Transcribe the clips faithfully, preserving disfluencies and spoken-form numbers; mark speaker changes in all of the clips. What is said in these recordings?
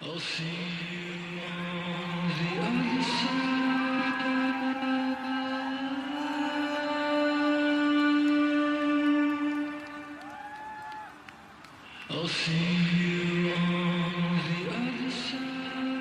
Speaker 1: I'll see you on the other side. I'll see you on the other side.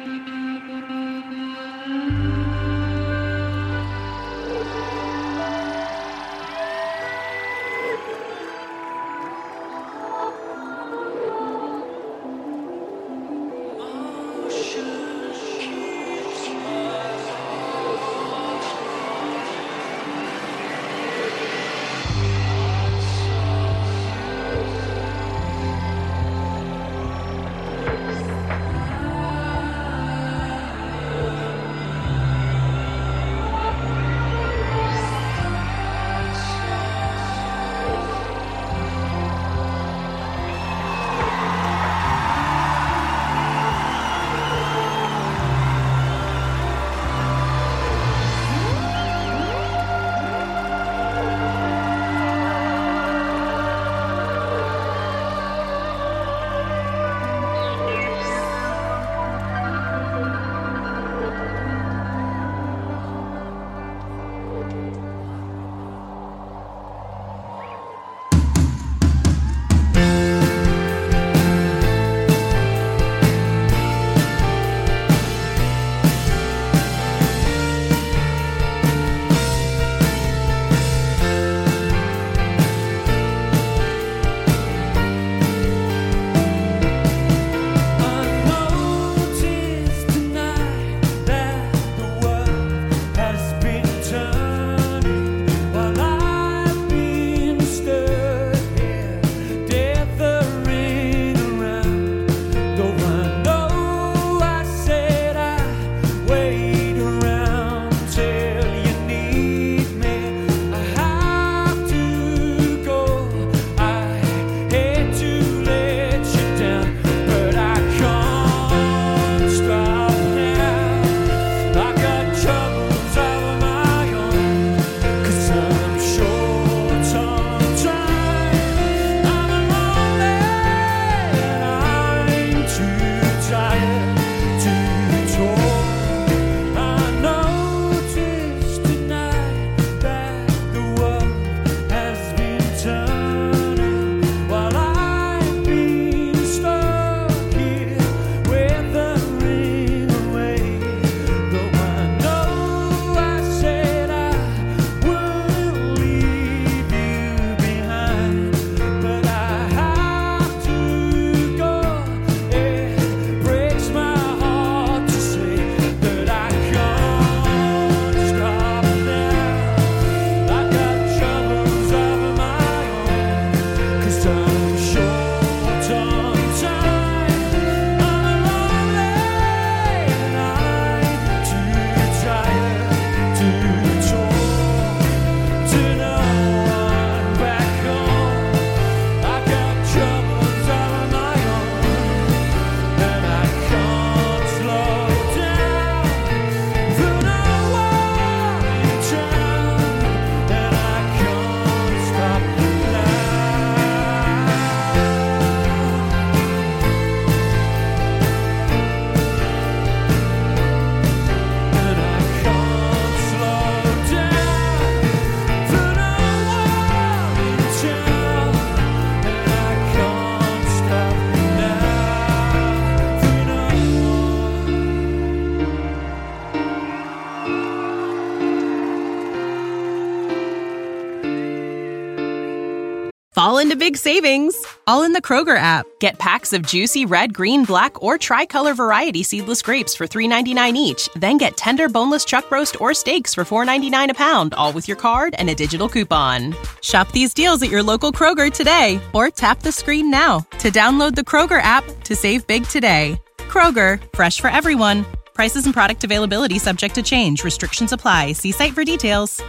Speaker 2: Fall into big savings, all in the Kroger app. Get packs of juicy red, green, black, or tricolor variety seedless grapes for three ninety-nine each. Then get tender boneless chuck roast or steaks for four ninety-nine a pound, all with your card and a digital coupon. Shop these deals at your local Kroger today, or tap the screen now to download the Kroger app to save big today. Kroger, fresh for everyone. Prices and product availability subject to change. Restrictions apply. See site for details.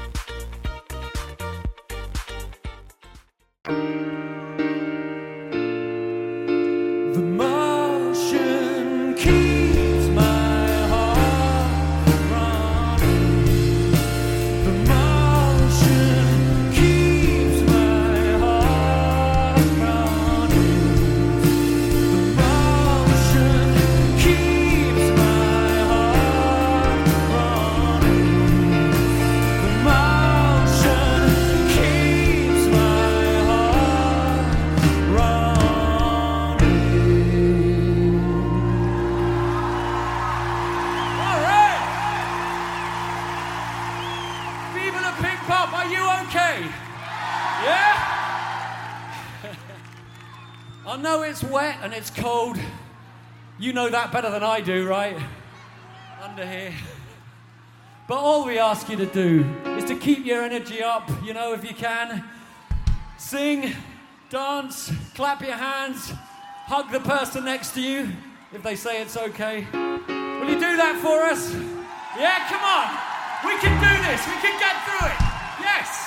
Speaker 1: The motion keeps my heart running. The motion keeps my heart running. The motion keeps
Speaker 3: it's wet and it's cold. You know that better than I do, right? Under here. But all we ask you to do is to keep your energy up, you know, if you can. Sing, dance, clap your hands, hug the person next to you if they say it's okay. Will you do that for us? Yeah, come on. We can do this. We can get through it. Yes.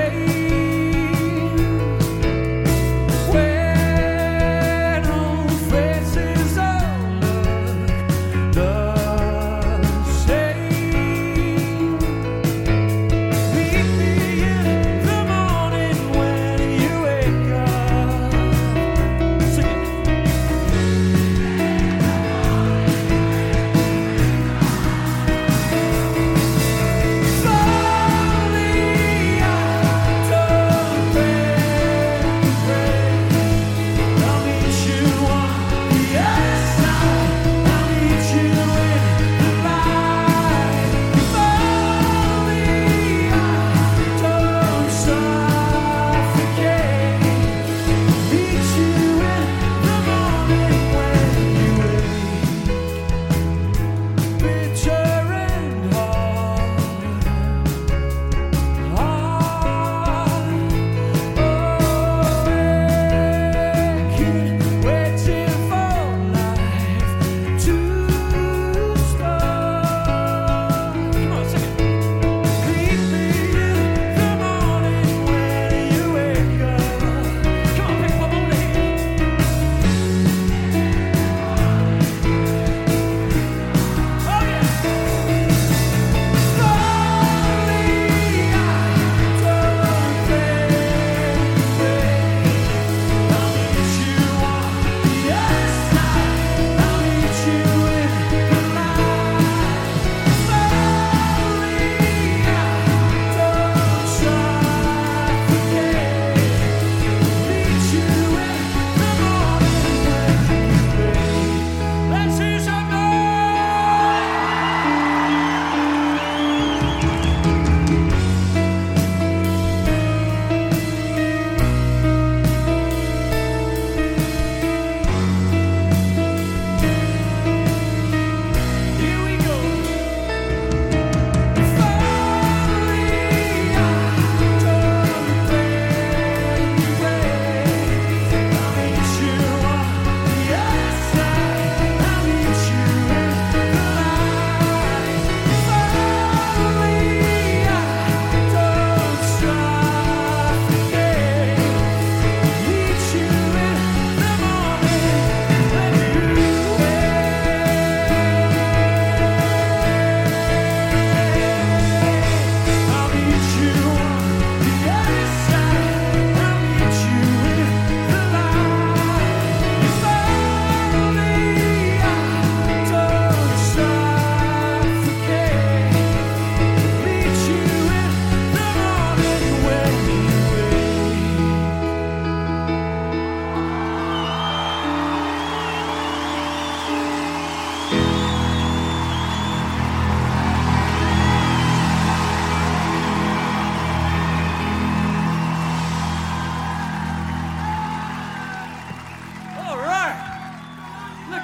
Speaker 4: When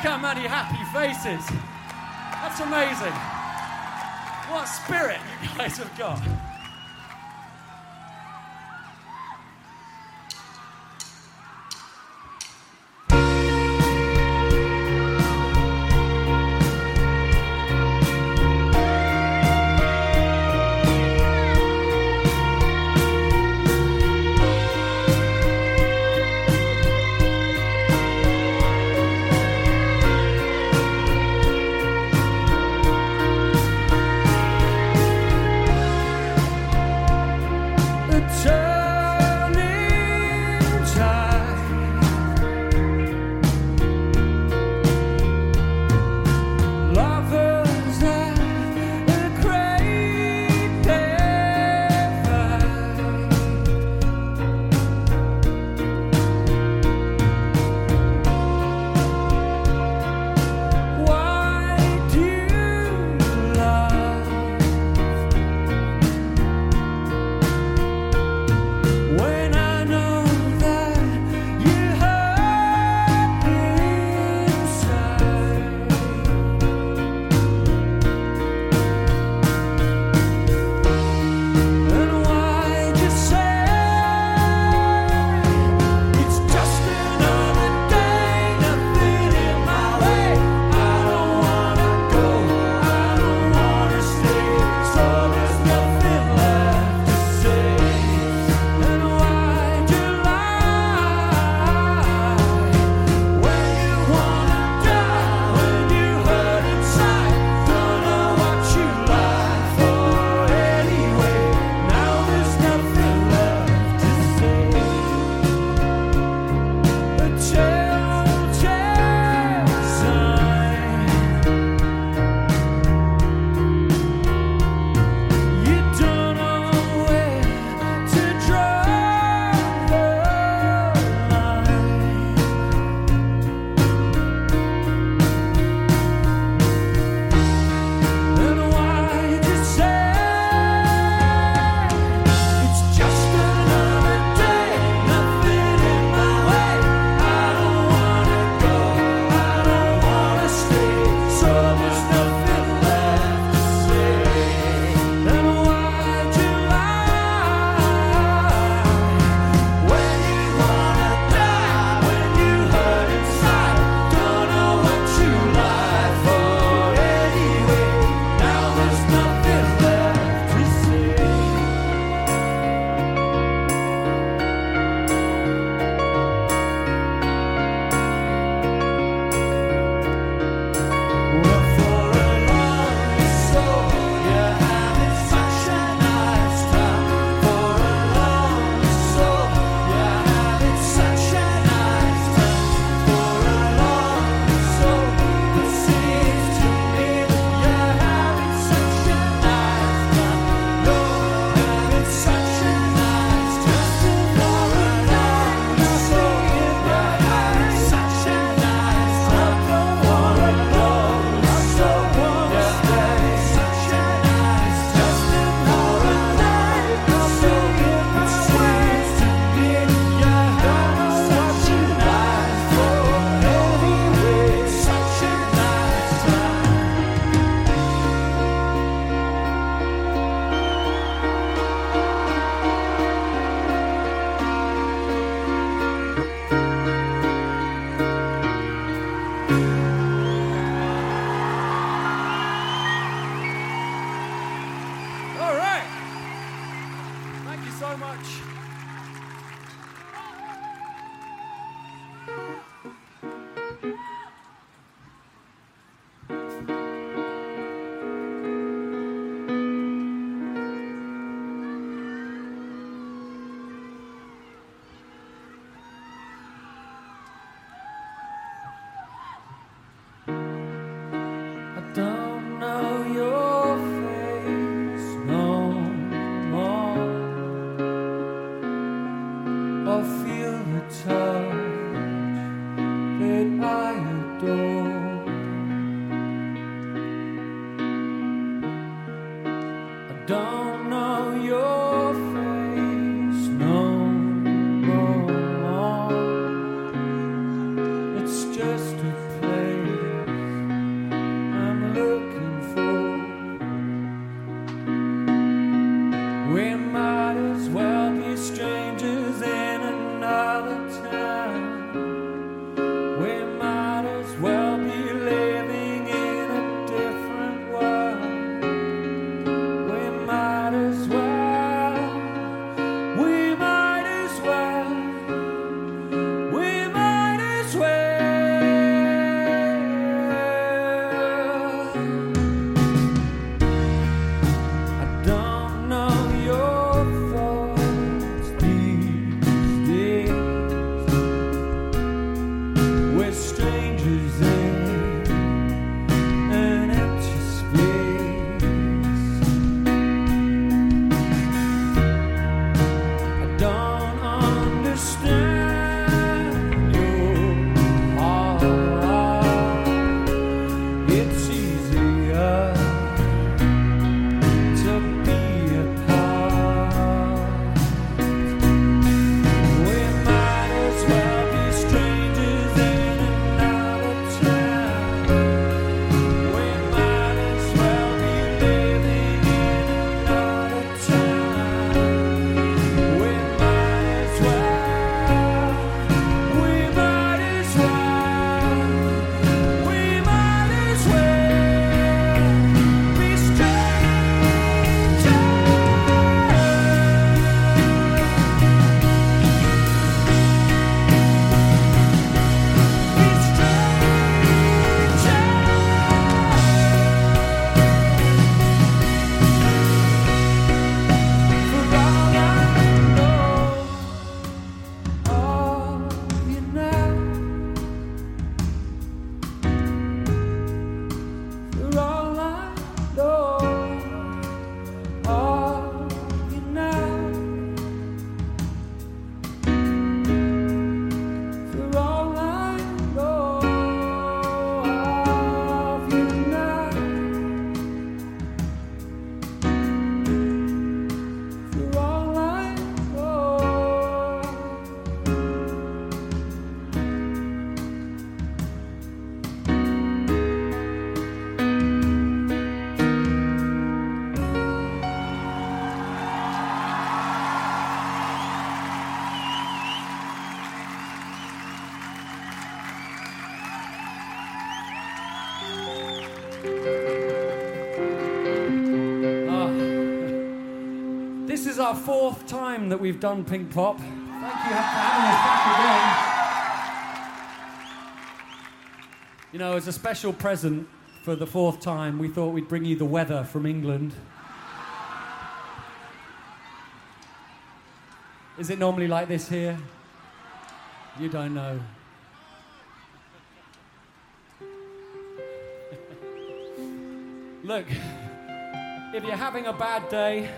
Speaker 3: how many happy faces. That's amazing. What spirit you guys have got.
Speaker 1: Don't know your face no more. It's just a place.
Speaker 3: strangers in an empty space. I don't understand your heart. It's easier to be apart. We might as well be strangers in another town. We might as well be living in another town. We might as well. We might as well. We might as well be strangers. Be For all I know, are you now? For all I know, are you now? For all I Ah. This is our fourth time that we've done Pink Pop. Thank you for having us back again. You know, as a special present for the fourth time, we thought we'd bring you the weather from England. Is it normally like this here? You don't know. Look, if you're having a bad day,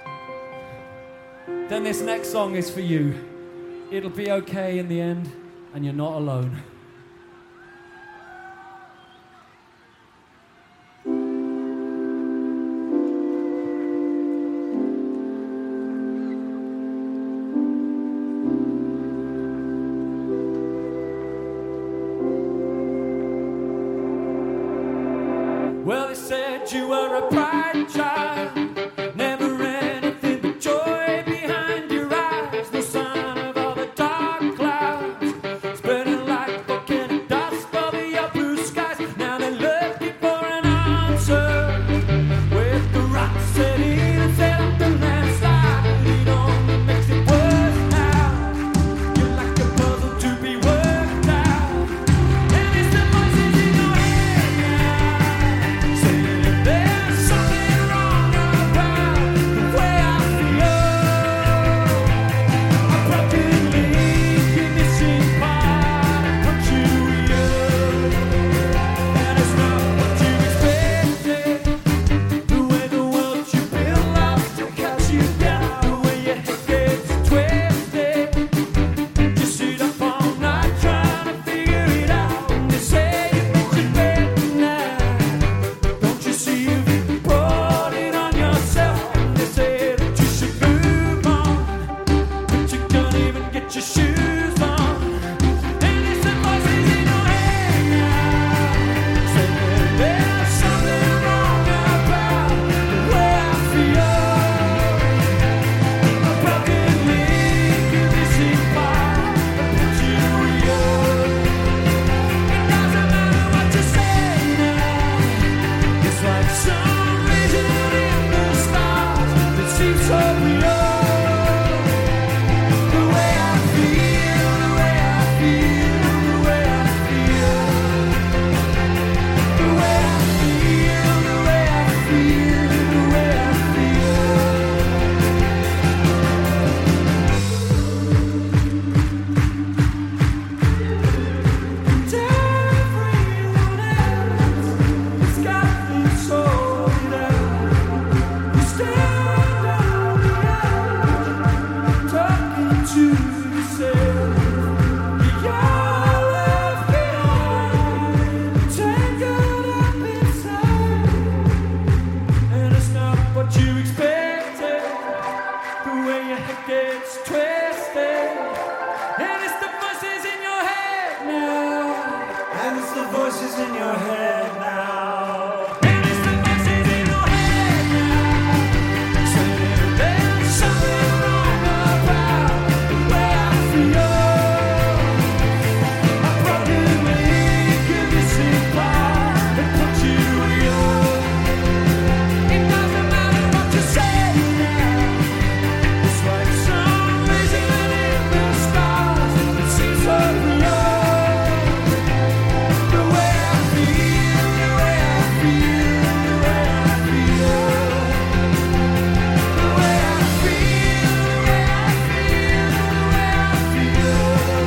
Speaker 3: then this next song is for you. It'll be okay in the end, and you're not alone. Well, they said you were a bright child, never anything but joy behind your eyes. No sign of all the dark clouds, spreading like volcanic dust over your blue skies. Now they're looking for an answer, with the rocks set in and set up the landslide. It only makes it worse now. You're like a puzzle to be worked out, and it's the voices in your head now saying there's something wrong.
Speaker 1: voices in your head now. And it's the voices in your head now. Saying there's something wrong about the way I feel. I brokenly give you some power and put you in. It doesn't matter what you say now. It's like some vision in the stars. It seems so real. The way I feel, the way I feel, the way I feel. The way I feel, the way I feel,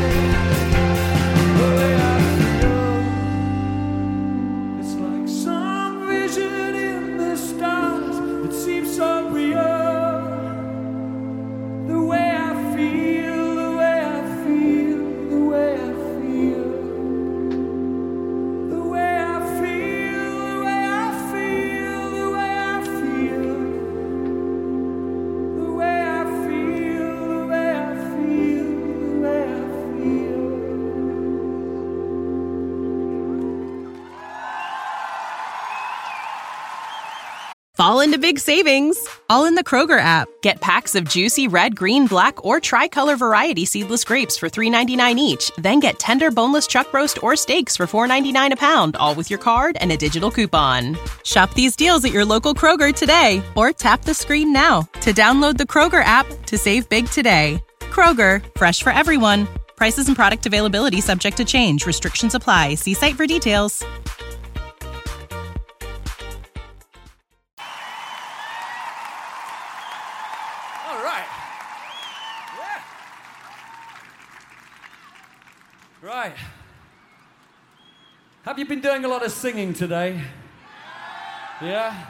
Speaker 1: the way I feel. It's like some vision in the stars that seems so real. The way I feel, the way I feel, the way I feel. The way I feel, the way I feel, the way I feel. The way I feel, the way I feel, the way I feel.
Speaker 2: Fall into big savings, all in the Kroger app. Get packs of juicy red, green, black, or tricolor variety seedless grapes for three ninety-nine each. Then get tender boneless chuck roast or steaks for four ninety-nine a pound, all with your card and a digital coupon. Shop these deals at your local Kroger today, or tap the screen now to download the Kroger app to save big today. Kroger, fresh for everyone. Prices and product availability subject to change. Restrictions apply. See site for details.
Speaker 3: All right. Yeah. Right. Have you been doing a lot of singing today? Yeah?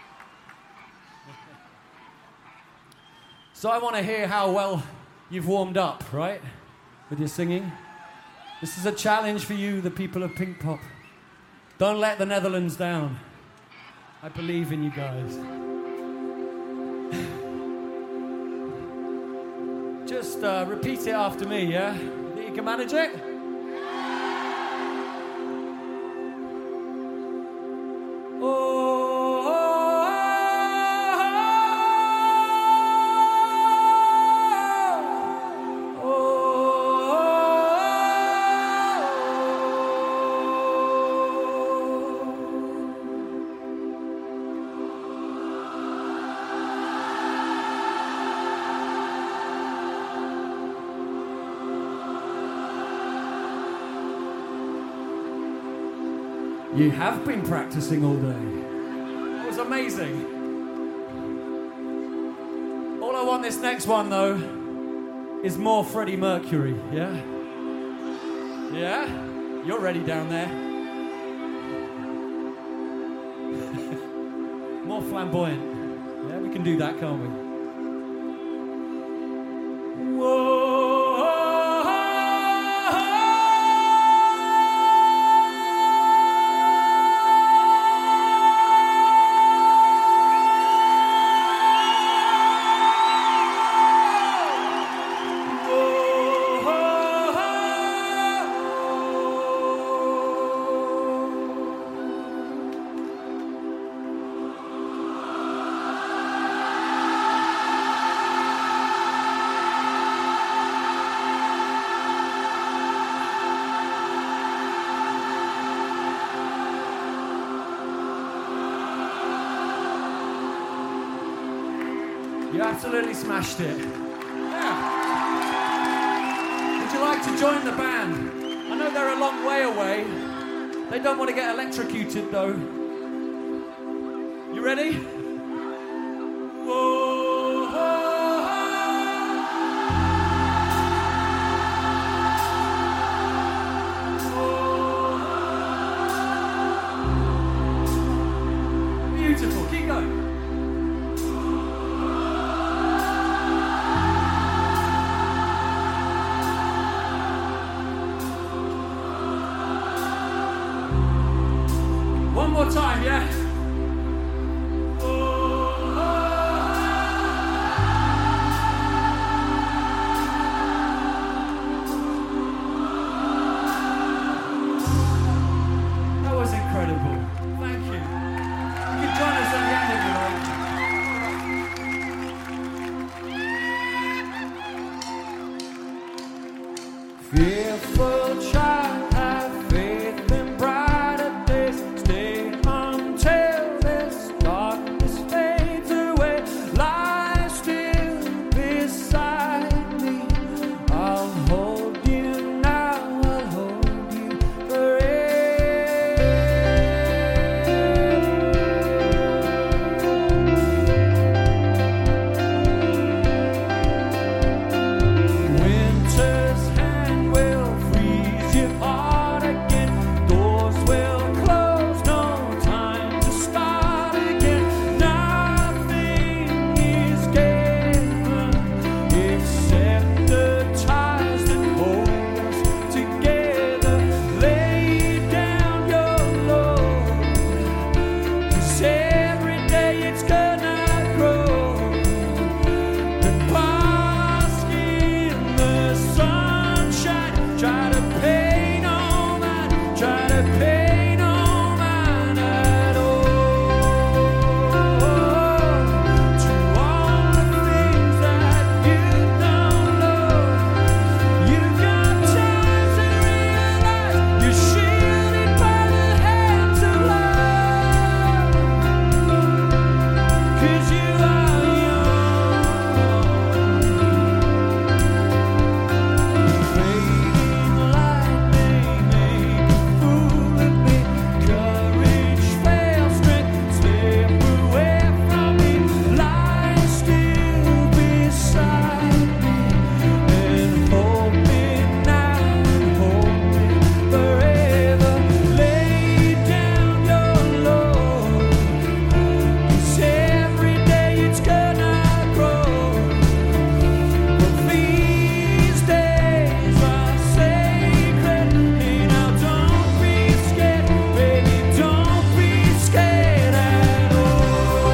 Speaker 3: So I want to hear how well you've warmed up, right? With your singing. This is a challenge for you, the people of Pink Pop. Don't let the Netherlands down. I believe in you guys. Just uh, repeat it after me, yeah? Think you can manage it? You have been practicing all day. It was amazing. All I want this next one, though, is more Freddie Mercury, yeah? Yeah? You're ready down there. More flamboyant. Yeah, we can do that, can't we? Whoa. You absolutely smashed it. Yeah. Would you like to join the band? I know they're a long way away. They don't want to get electrocuted, though. You ready? Whoa. Beautiful. Keep going. One more time, yeah?
Speaker 1: pay no mind at all to all the things that you don't know. You've got time to realize you're shielded by the hands of love, 'cause you are young. Fading light may make a fool of me. Courage fails, strength slip away from me. Lie still beside me and hold me now and hold me forever. Lay down your load, 'cause every day it's gonna grow. But these days are sacred. Hey, now don't be scared, baby, don't be scared at all.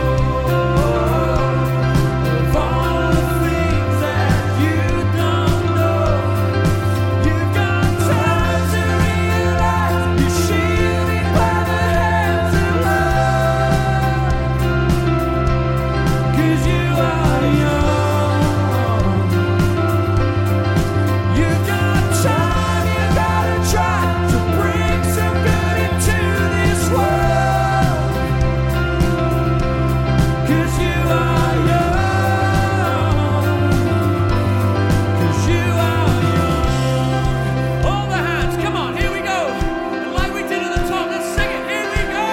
Speaker 1: Of all the things that you don't know, you've got time to realize you're shielded by the hands of love, 'cause you are young. You've got time, you gotta try to bring some good into this world, 'cause you are young, 'cause you are young. All the hands, come on, here we go. And like we did at the top, let's sing it. Here we go.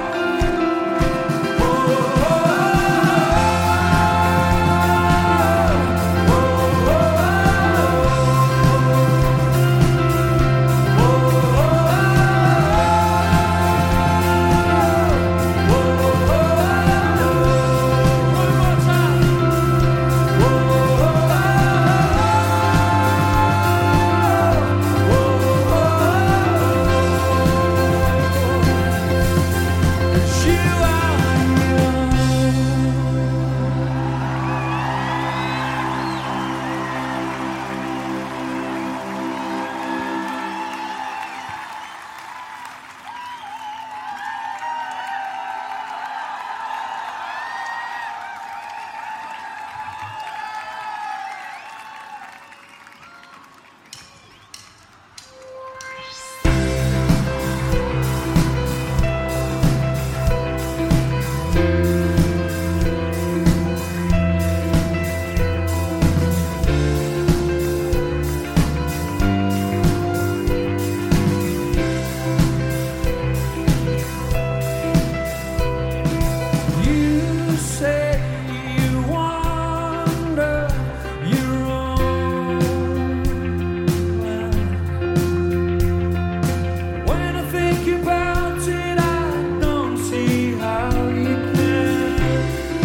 Speaker 1: You say you wander your own way. When I think about it, I don't see how you can.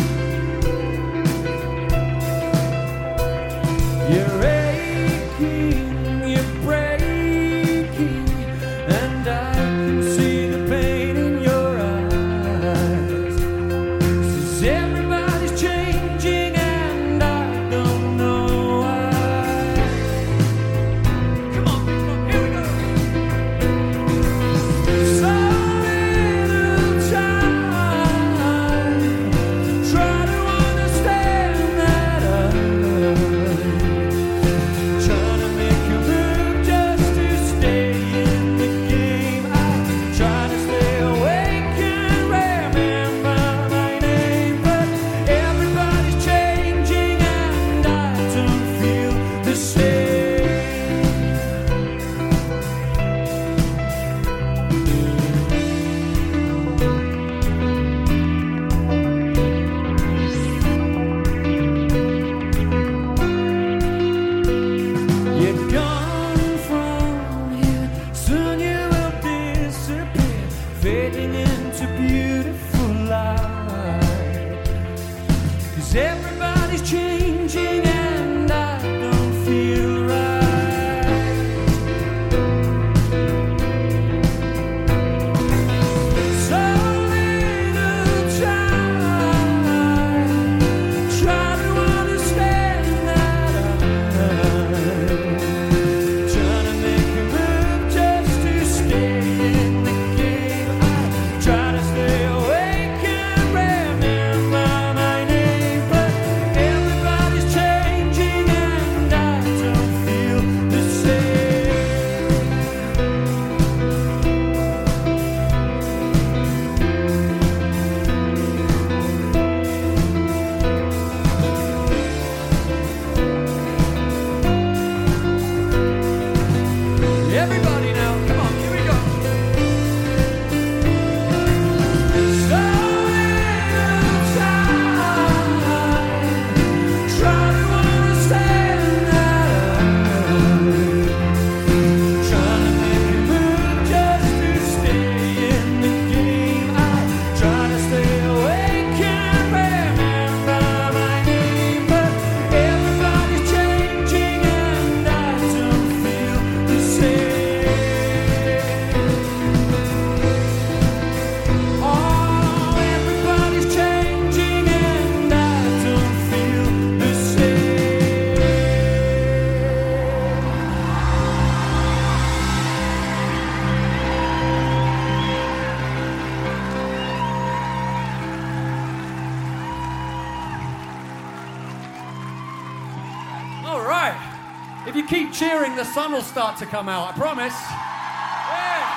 Speaker 1: You're aching, you're breaking, and I can see the pain in your eyes. 'Cause everybody's changing and I don't know why. Come on, come on, here we go. So little time, try to understand that I'm trying to make you move just to stay in the game. I'm trying to stay awake and remember my name, but everybody's changing and I don't feel the same. You're gone from here, soon you will disappear, fading into beautiful light. 'Cause everybody's changing and I don't feel right. So little time, try to understand that I'm trying to make you move just to stay
Speaker 3: If you keep cheering, the sun will start to come out, I promise. Yeah.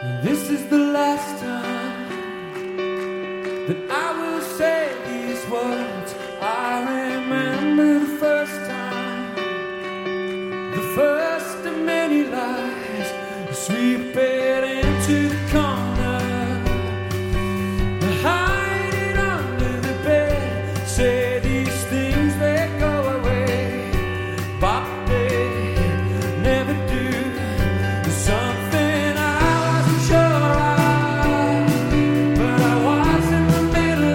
Speaker 1: This is the last time that I will say these words. I remember the first time, the first of many lies, sweeping into the corner, hide it under the bed, say these things, they go away, but they never do. Something I wasn't sure of, but I was in the middle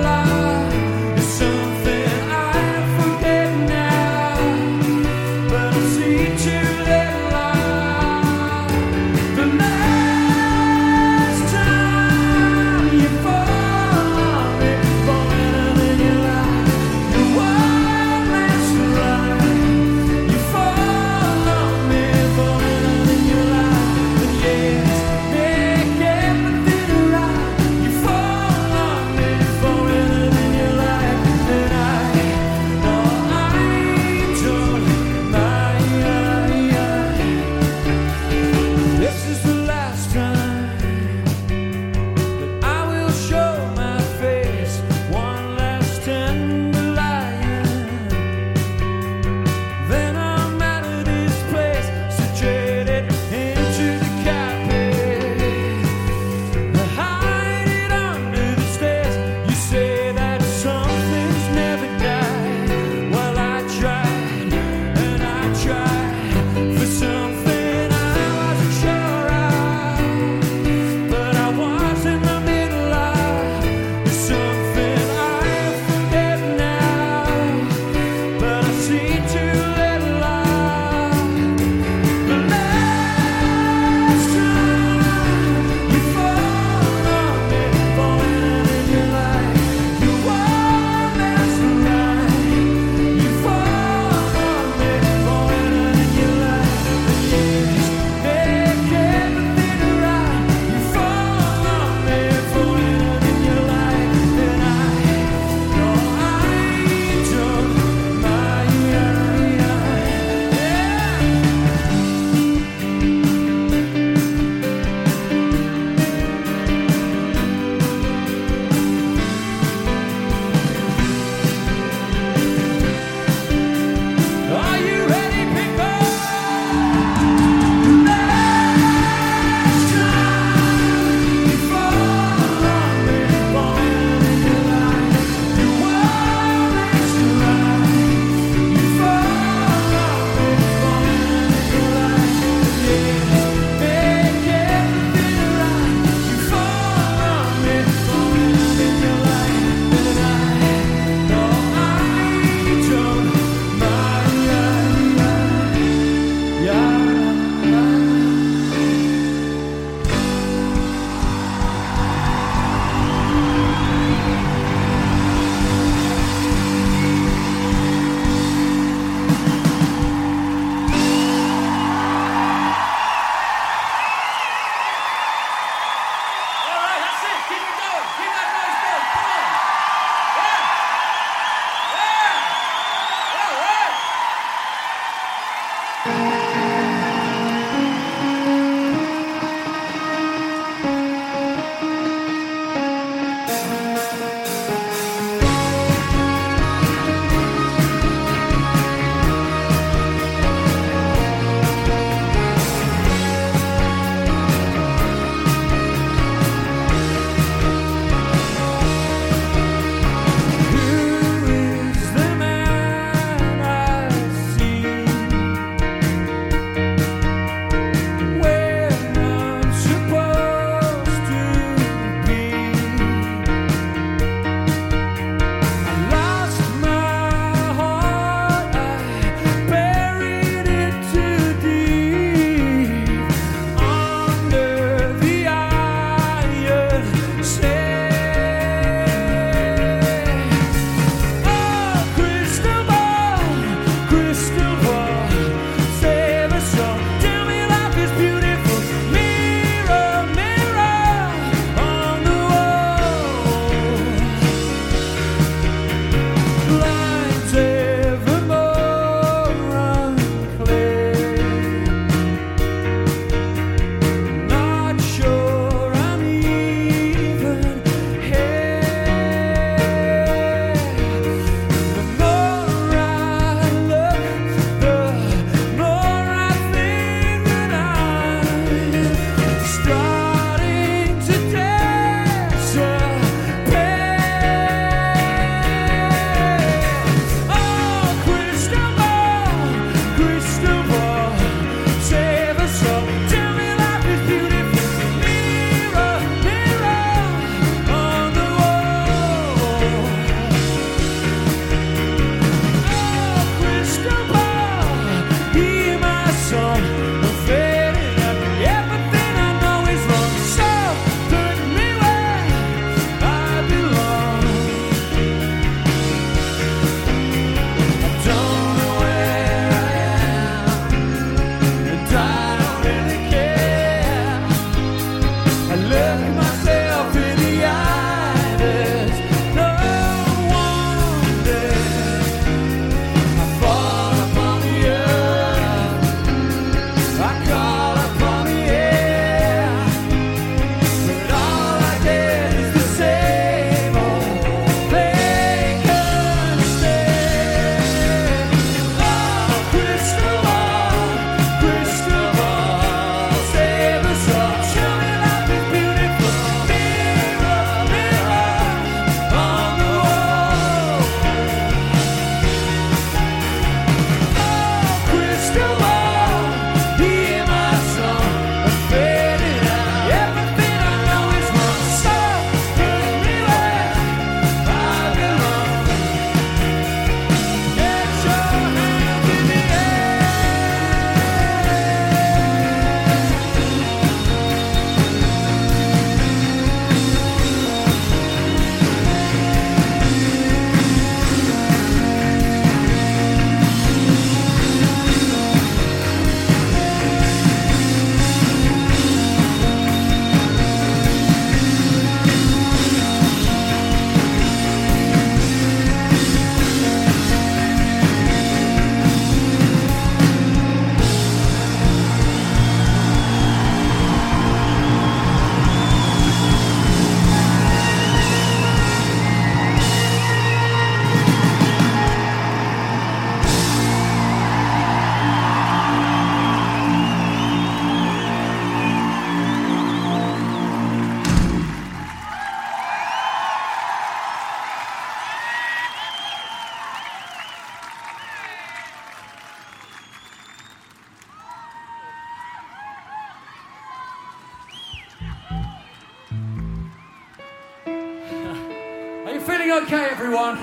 Speaker 3: feeling okay, everyone?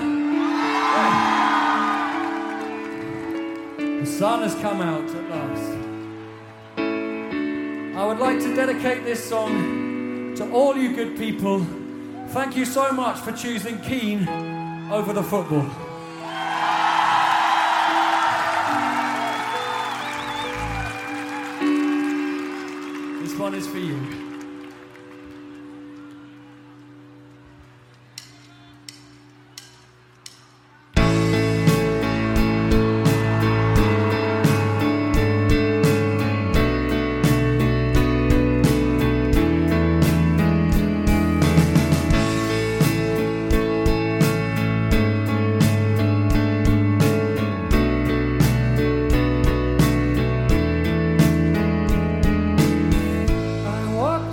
Speaker 3: The sun has come out at last. I would like to dedicate this song to all you good people. Thank you so much for choosing Keane over the football. This one is for you.
Speaker 1: I walk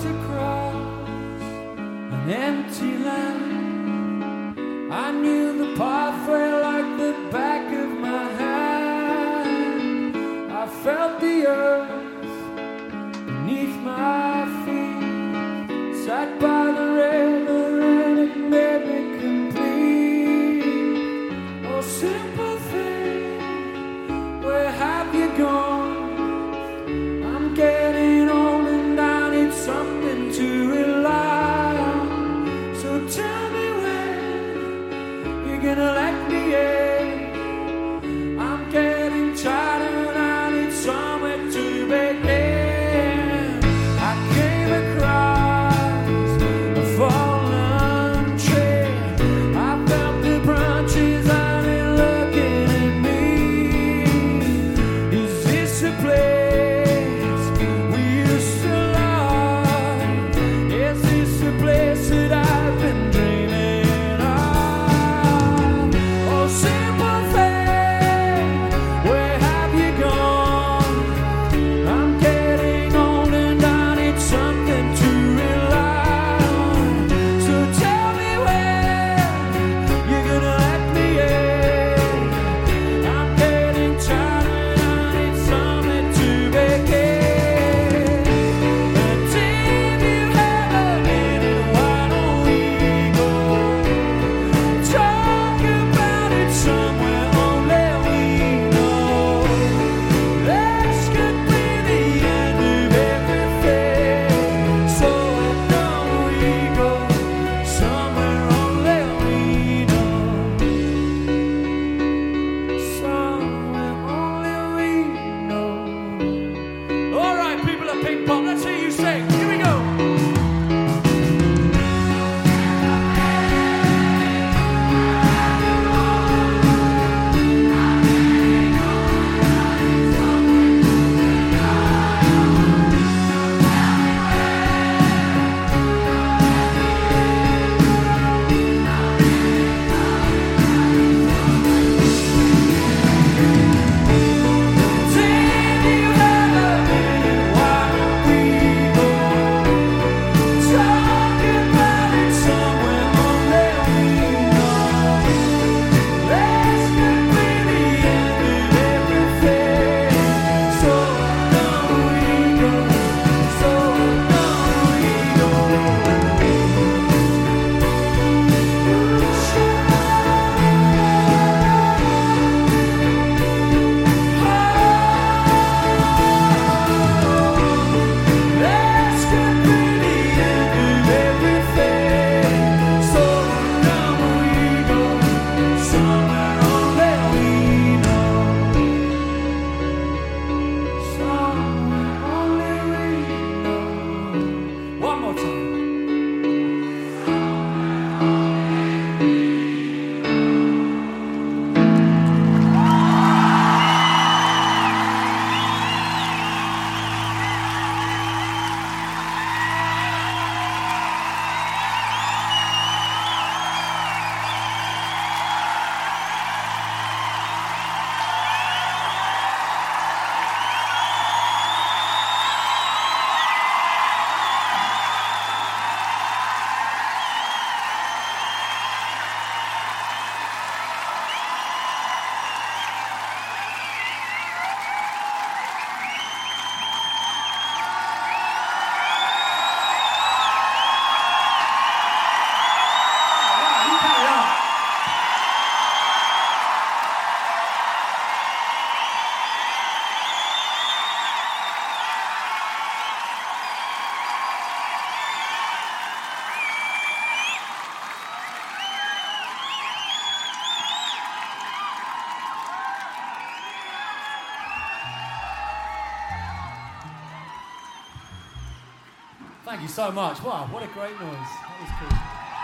Speaker 3: Thank you so much. Wow, what a great noise. That was cool.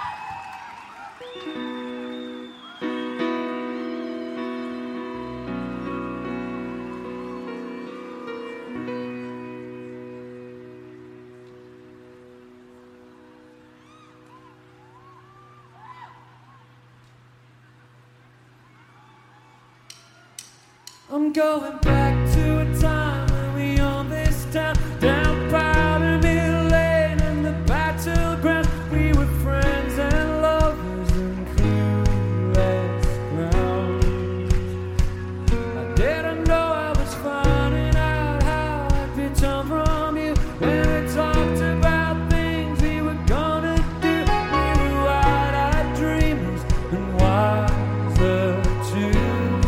Speaker 1: I'm going back to a time when we owned this town, down Powder Mill Lane and the battleground. We were friends and lovers and clueless grounds. I didn't know I was finding out how I'd be torn from you when we talked about things we were gonna do. We were wide-eyed dreamers and wiser too.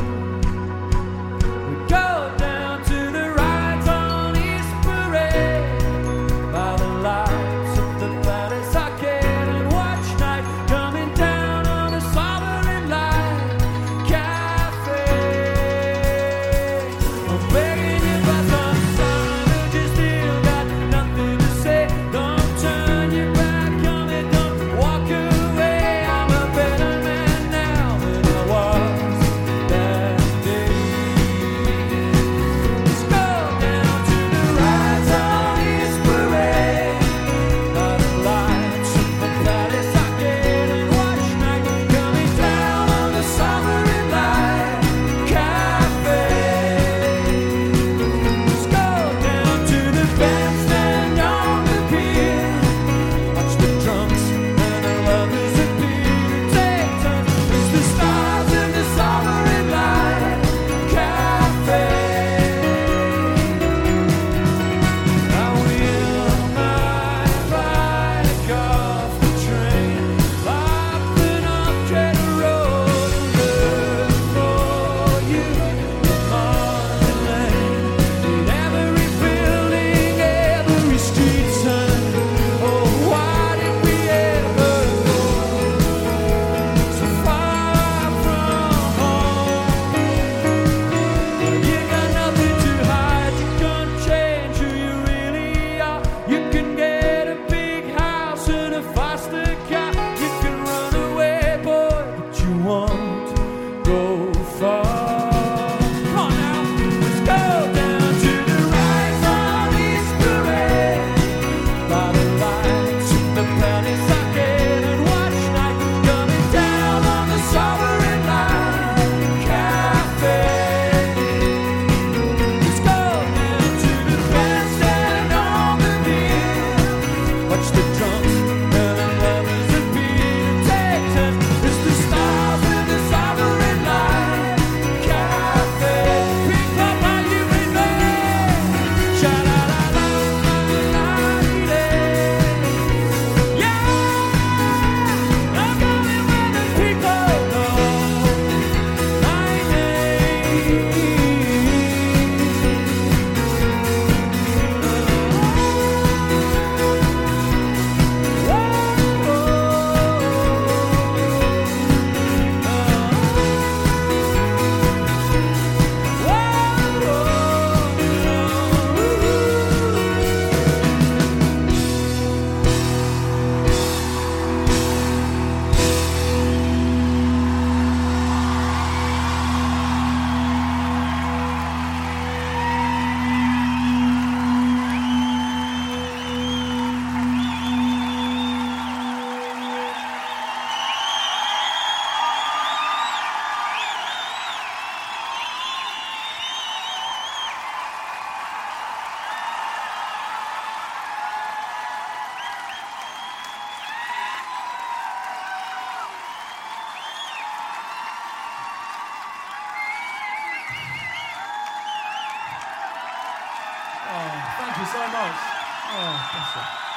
Speaker 3: Thank you so much. Oh, bless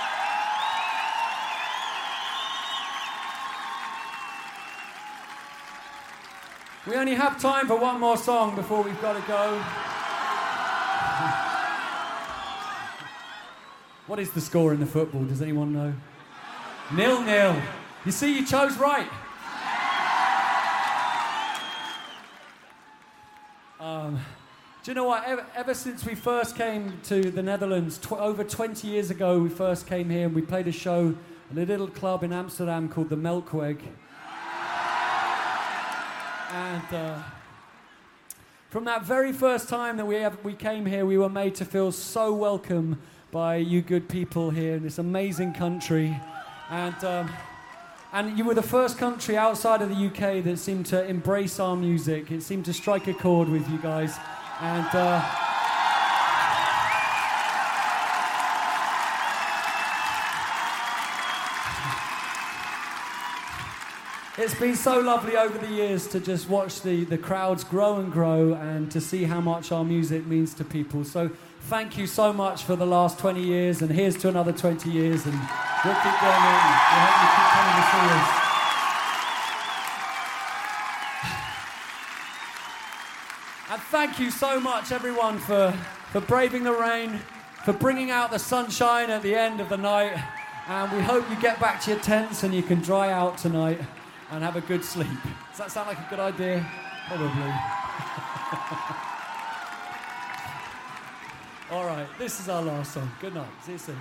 Speaker 3: you. We only have time for one more song before we've got to go. What is the score in the football? Does anyone know? Nil nil. You see, you chose right. Um, Do you know what? Ever, ever since we first came to the Netherlands, tw- over twenty years ago, we first came here and we played a show at a little club in Amsterdam called the Melkweg. And uh, from that very first time that we have, we came here, we were made to feel so welcome by you good people here in this amazing country. And um, and you were the first country outside of the U K that seemed to embrace our music. It seemed to strike a chord with you guys. And uh, it's been so lovely over the years to just watch the, the crowds grow and grow and to see how much our music means to people. So thank you so much for the last twenty years, and here's to another twenty years, and we'll keep going on. We hope you keep coming to see us. And thank you so much, everyone, for, for braving the rain, for bringing out the sunshine at the end of the night. And we hope you get back to your tents and you can dry out tonight and have a good sleep. Does that sound like a good idea? Probably. All right, this is our last song. Good night. See you soon.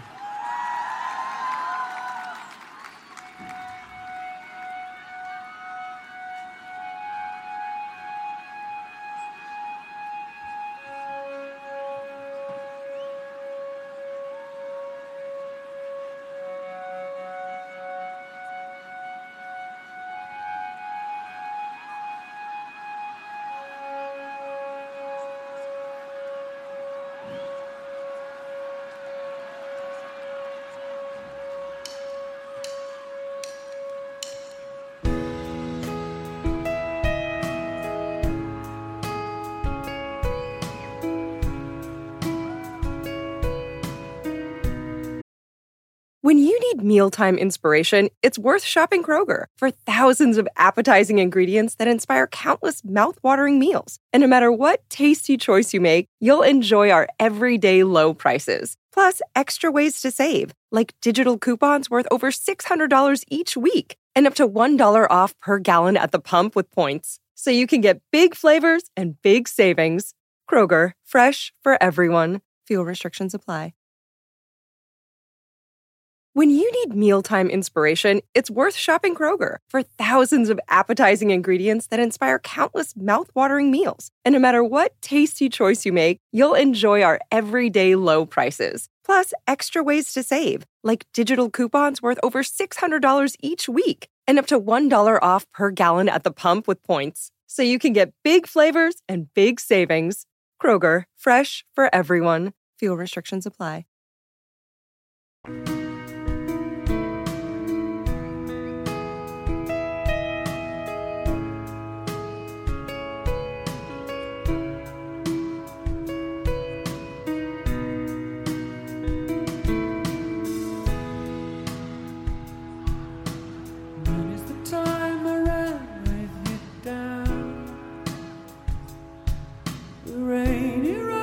Speaker 4: When you need mealtime inspiration, it's worth shopping Kroger for thousands of appetizing ingredients that inspire countless mouth-watering meals. And no matter what tasty choice you make, you'll enjoy our everyday low prices. Plus, extra ways to save, like digital coupons worth over six hundred dollars each week and up to one dollar off per gallon at the pump with points. So you can get big flavors and big savings. Kroger, fresh for everyone. Fuel restrictions apply. When you need mealtime inspiration, it's worth shopping Kroger for thousands of appetizing ingredients that inspire countless mouth-watering meals. And no matter what tasty choice you make, you'll enjoy our everyday low prices. Plus, extra ways to save, like digital coupons worth over six hundred dollars each week and up to one dollar off per gallon at the pump with points. So you can get big flavors and big savings. Kroger, fresh for everyone. Fuel restrictions apply.
Speaker 1: Rainy road.